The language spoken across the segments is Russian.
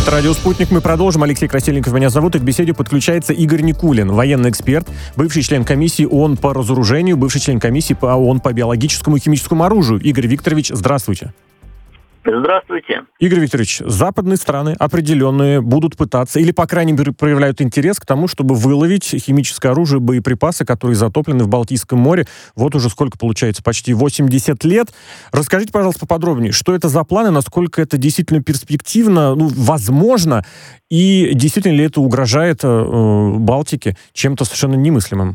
Это «Радио Спутник». Мы продолжим. Алексей Красильников меня зовут. И к беседе подключается Игорь Никулин, военный эксперт, бывший член комиссии ООН по разоружению, бывший член комиссии по ООН по биологическому и химическому оружию. Игорь Викторович, здравствуйте. Здравствуйте. Игорь Викторович, западные страны определенные будут пытаться, или, по крайней мере, проявляют интерес к тому, чтобы выловить химическое оружие, боеприпасы, которые затоплены в Балтийском море. Вот уже сколько получается, почти 80 лет. Расскажите, пожалуйста, поподробнее, что это за планы, насколько это действительно перспективно, возможно, и действительно ли это угрожает Балтике чем-то совершенно немыслимым?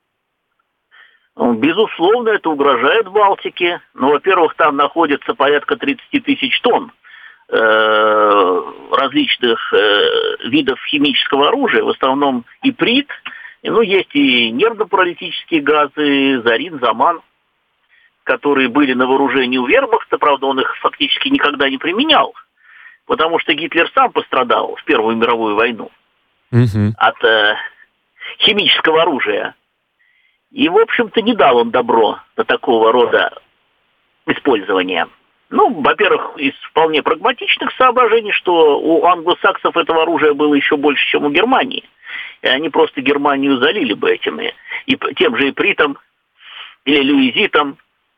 Безусловно, это угрожает Балтике. Во-первых, там находится порядка 30 тысяч тонн различных видов химического оружия, в основном иприт, есть и нервно-паралитические газы, зарин, заман, которые были на вооружении у вермахта, правда, он их фактически никогда не применял, потому что Гитлер сам пострадал в Первую мировую войну от химического оружия. И, в общем-то, не дал он добро на такого рода использование. Во-первых, из вполне прагматичных соображений, что у англосаксов этого оружия было еще больше, чем у Германии. И они просто Германию залили бы этими, и тем же ипритом или люизитом.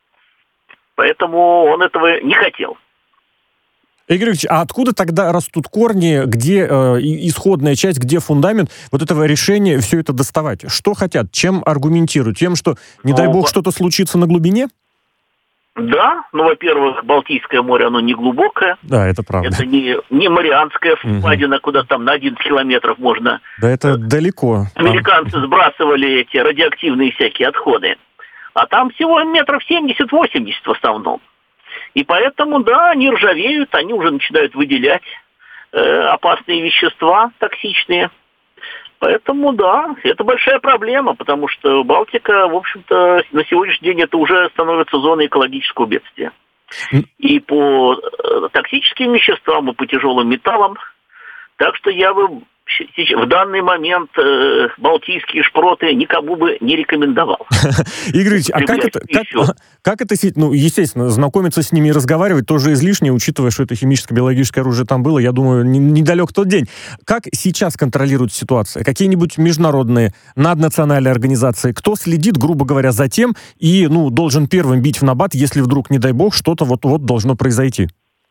Поэтому он этого не хотел. Игорь Ильич, а откуда тогда растут корни, где исходная часть, где фундамент вот этого решения все это доставать? Что хотят? Чем аргументируют? Тем, что, не дай бог, что-то случится на глубине? Да, во-первых, Балтийское море, оно не глубокое. Да, это правда. Это не Марианская впадина, куда там на 11 километров можно... Да, это далеко. Американцы сбрасывали эти радиоактивные всякие отходы. А там всего метров 70-80 в основном. И поэтому, да, они ржавеют, они уже начинают выделять опасные вещества, токсичные. Поэтому, да, это большая проблема, потому что Балтика, в общем-то, на сегодняшний день это уже становится зоной экологического бедствия. И по токсическим веществам, и по тяжелым металлам. Так что я бы в данный момент балтийские шпроты никому бы не рекомендовал. Игорь Ильич, а как это, естественно, знакомиться с ними и разговаривать тоже излишне, учитывая, что это химическое, биологическое оружие там было, я думаю, недалек тот день. Как сейчас контролирует ситуация? Какие-нибудь международные, наднациональные организации? Кто следит, грубо говоря, за тем и, должен первым бить в набат, если вдруг, не дай бог, что-то вот должно произойти?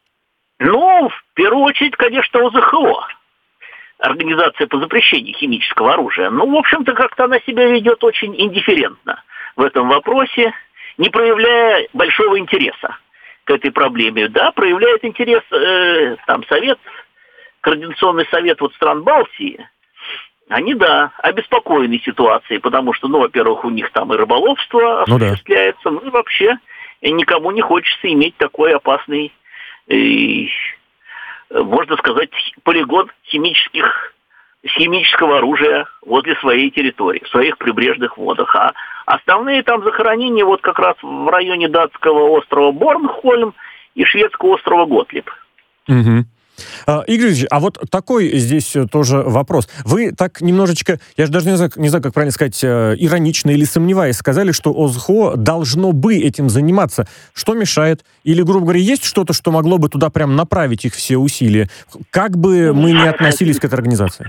В первую очередь, конечно, ОЗХО. Организация по запрещению химического оружия. В общем-то, как-то она себя ведет очень индифферентно в этом вопросе, не проявляя большого интереса к этой проблеме. Да, проявляет интерес Координационный совет стран Балтии. Они, обеспокоены ситуацией, потому что, во-первых, у них там и рыболовство осуществляется, и вообще никому не хочется иметь такой опасный, можно сказать, полигон химического оружия возле своей территории, в своих прибрежных водах. А основные там захоронения как раз в районе датского острова Борнхольм и шведского острова Готлиб. Угу. Игорь Ильич, а вот такой здесь тоже вопрос. Вы так немножечко, я же даже не знаю, как правильно сказать, иронично или сомневаясь, сказали, что ОЗХО должно бы этим заниматься. Что мешает? Или, грубо говоря, есть что-то, что могло бы туда прям направить их все усилия? Как бы мы ни относились к этой организации?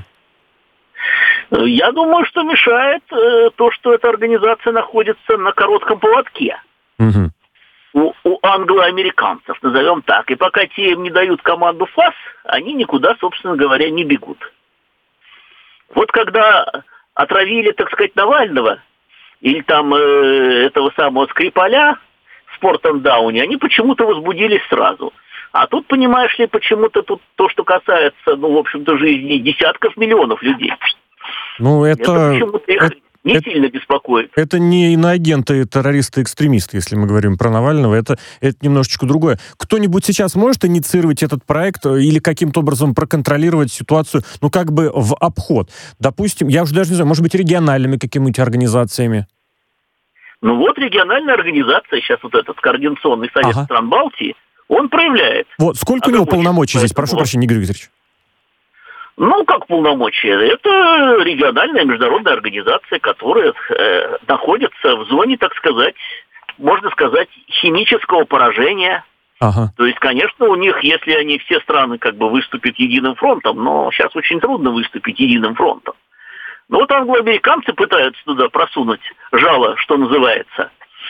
Я думаю, что мешает то, что эта организация находится на коротком поводке. Угу. У англо-американцев, назовем так. И пока те им не дают команду ФАС, они никуда, собственно говоря, не бегут. Вот когда отравили, так сказать, Навального, или там этого самого Скрипаля в Портендауне, они почему-то возбудились сразу. А тут, понимаешь ли, почему-то тут то, что касается, в общем-то, жизни десятков миллионов людей. Это почему-то их не сильно беспокоит. Это не иноагенты, террористы, экстремисты, если мы говорим про Навального. Это немножечко другое. Кто-нибудь сейчас может инициировать этот проект или каким-то образом проконтролировать ситуацию, в обход? Допустим, я уже даже не знаю, может быть, региональными какими-нибудь организациями? Региональная организация, сейчас этот Координационный совет стран Балтии, он проявляет. Сколько у него полномочий здесь? Прошу прощения, Игорь Викторович. Как полномочия? Это региональная международная организация, которая находится в зоне, так сказать, можно сказать, химического поражения Ага. То есть, конечно, у них, если они все страны как бы выступят единым фронтом, но сейчас очень трудно выступить единым фронтом. Но вот англоамериканцы пытаются туда просунуть жало, что называется.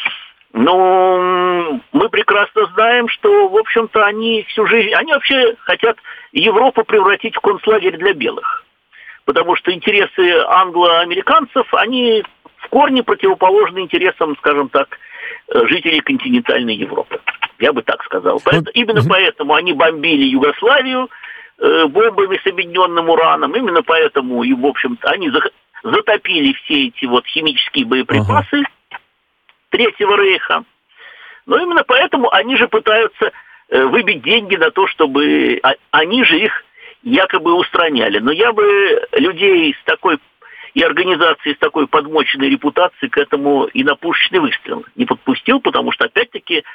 Но мы прекрасно знаем, что, в общем-то, они всю жизнь, они вообще хотят Европу превратить в концлагерь для белых. Потому что интересы англоамериканцев, они в корне противоположны интересам, скажем так, жителей континентальной Европы. Я бы так сказал. Именно поэтому они бомбили Югославию бомбами с объединенным ураном. Именно поэтому, и, в общем-то, они затопили все эти вот химические боеприпасы Третьего Рейха. Но именно поэтому они же пытаются выбить деньги на то, чтобы они же их якобы устраняли. Но я бы людей с такой и организации с такой подмоченной репутацией к этому и на пушечный выстрел не подпустил, потому что, опять-таки,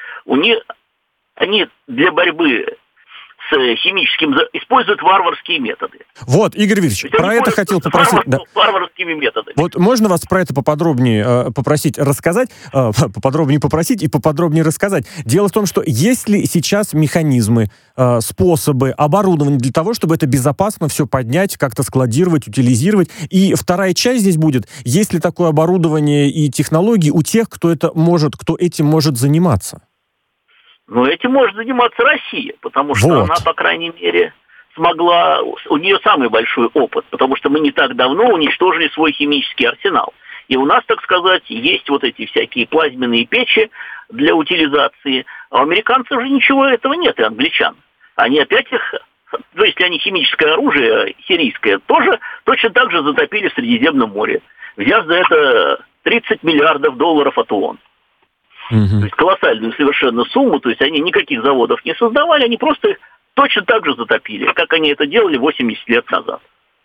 они для борьбы с химическим используют варварские методы. Вот, Игорь Викторович, про это хотел попросить. Варварскими методами. Вот можно вас про это поподробнее попросить рассказать, поподробнее попросить и поподробнее рассказать. Дело в том, что есть ли сейчас механизмы, способы, оборудование для того, чтобы это безопасно все поднять, как-то складировать, утилизировать. И вторая часть здесь будет, есть ли такое оборудование и технологии у тех, кто этим может заниматься? Но этим может заниматься Россия, потому что она, по крайней мере, смогла... У нее самый большой опыт, потому что мы не так давно уничтожили свой химический арсенал. И у нас, так сказать, есть вот эти всякие плазменные печи для утилизации. А у американцев же ничего этого нет, и англичан. Они опять их... Ну, если они химическое оружие сирийское, тоже точно так же затопили в Средиземном море, взяв за это $30 миллиардов от ООН. То есть колоссальную совершенно сумму, то есть они никаких заводов не создавали, они просто их точно так же затопили, как они это делали 80 лет назад.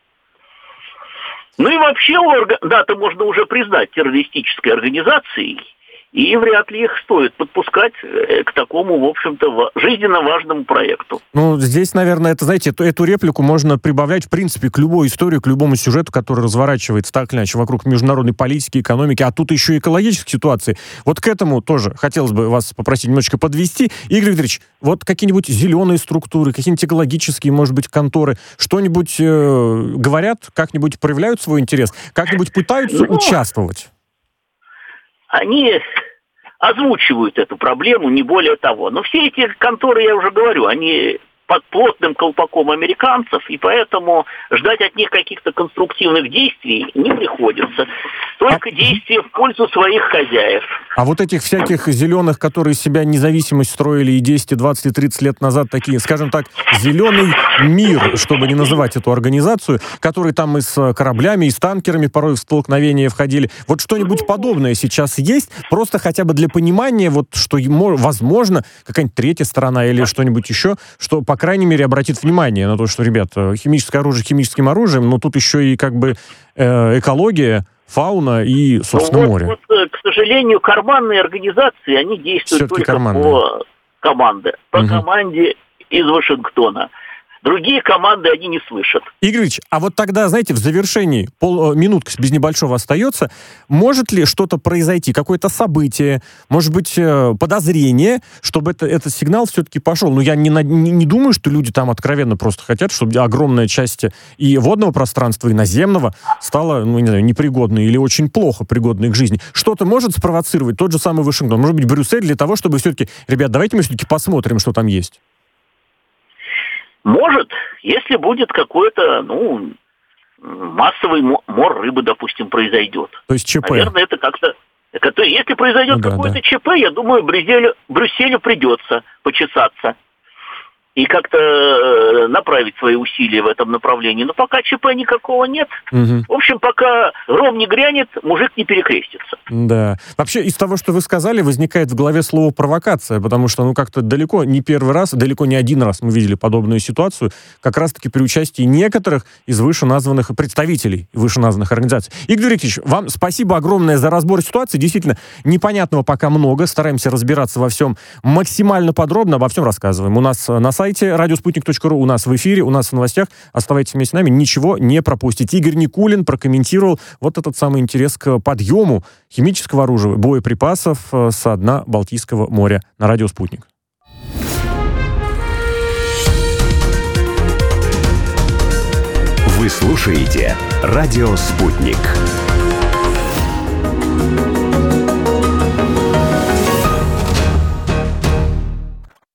Ну и вообще НАТО можно уже признать террористической организацией, и вряд ли их стоит подпускать к такому, в общем-то, жизненно важному проекту. Ну, здесь, наверное, это, знаете, эту реплику можно прибавлять, в принципе, к любой истории, к любому сюжету, который разворачивается так или иначе вокруг международной политики, экономики, а тут еще и экологической ситуации. Вот к этому тоже хотелось бы вас попросить немножечко подвести. Игорь Викторович, вот какие-нибудь зеленые структуры, какие-нибудь экологические, может быть, конторы, что-нибудь говорят, как-нибудь проявляют свой интерес, как-нибудь пытаются участвовать? Они озвучивают эту проблему, не более того. Но все эти конторы, я уже говорю, они под плотным колпаком американцев, и поэтому ждать от них каких-то конструктивных действий не приходится. Только действия в пользу своих хозяев. А вот этих всяких зеленых, которые из себя независимость строили и 10, и 20, и 30 лет назад, такие, скажем так, зеленый мир, чтобы не называть эту организацию, которые там и с кораблями, и с танкерами порой в столкновения входили. Вот что-нибудь подобное сейчас есть? Просто хотя бы для понимания, вот что, возможно, какая-нибудь третья сторона или что-нибудь еще, что, по крайней мере, обратит внимание на то, что, ребят, химическое оружие химическим оружием, но тут еще и как бы экология, фауна и, собственно, море. Вот, к сожалению, карманные организации, они действуют все-таки только карманные. по команде из Вашингтона. Другие команды они не слышат. Игорь Ильич, а вот тогда, знаете, в завершении, минутка без небольшого остается, может ли что-то произойти, какое-то событие, может быть, подозрение, чтобы этот сигнал все-таки пошел? Ну, я не думаю, что люди там откровенно просто хотят, чтобы огромная часть и водного пространства, и наземного стала, ну, не знаю, непригодной или очень плохо пригодной к жизни. Что-то может спровоцировать тот же самый Вашингтон, может быть, Брюссель, для того, чтобы все-таки, ребят, давайте мы все-таки посмотрим, что там есть. Может, если будет какой-то, массовый мор рыбы, допустим, произойдет. То есть ЧП. Наверное, это как-то... Если произойдет какое-то ЧП, я думаю, Брюсселю придется почесаться и как-то направить свои усилия в этом направлении. Но пока ЧП никакого нет. В общем, пока гром не грянет, мужик не перекрестится. Да. Вообще, из того, что вы сказали, возникает в голове слово «провокация», потому что, как-то далеко не первый раз, далеко не один раз мы видели подобную ситуацию, как раз-таки при участии некоторых из вышеназванных представителей вышеназванных организаций. Игорь Викторович, вам спасибо огромное за разбор ситуации. Действительно, непонятного пока много. Стараемся разбираться во всем максимально подробно, обо всем рассказываем. У нас на сайте радиоспутник.ру, у нас в эфире, у нас в новостях. Оставайтесь вместе с нами, ничего не пропустите. Игорь Никулин прокомментировал вот этот самый интерес к подъему химического оружия, боеприпасов со дна Балтийского моря на радио «Спутник». Вы слушаете «Радио Спутник».